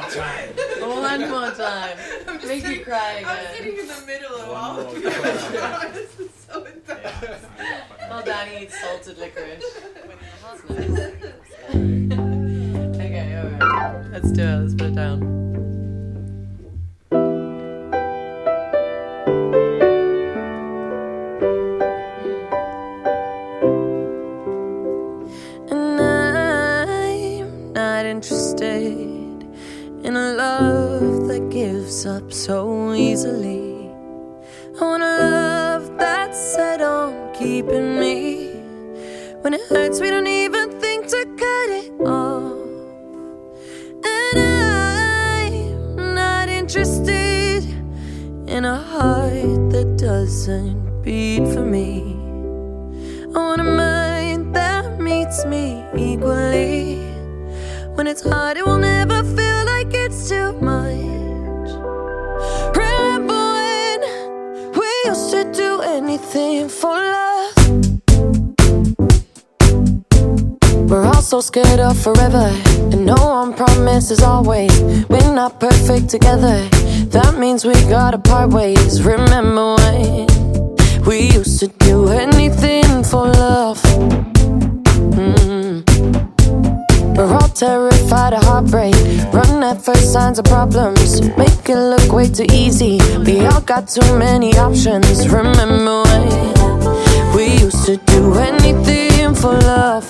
time. One more time. Make you cry again. I'm sitting in the middle of all One of more you. time. This is so intense. Well, Danny eats salted licorice. Right. Okay, alright. Let's do it. Let's put it down. And I'm not interested in a love that gives up so easily. I want a love that's set on keeping me. When it hurts, we don't even think to cut it off. And I'm not interested in a heart that doesn't beat for me. I want a mind that meets me equally. When it's hard, it will never feel like it's too much. Remember when we used to do anything for love? We're all so scared of forever, and no one promises always. We're not perfect together, that means we gotta part ways. Remember when we used to do anything for love? We're all terrified of heartbreak, run at first signs of problems, make it look way too easy. We all got too many options. Remember when we used to do anything for love?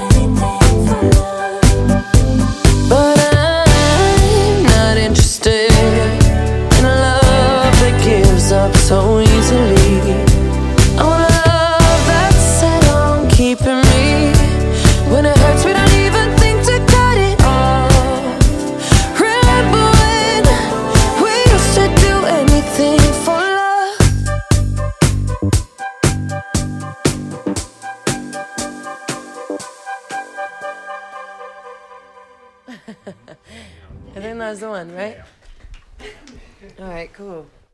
But I'm not interested in a love that gives up so easily. I want a love that's set on keeping me. When it hurts, we don't even think to cut it off. Remember when we used to do anything for love? I think that was the one, right? All right, cool.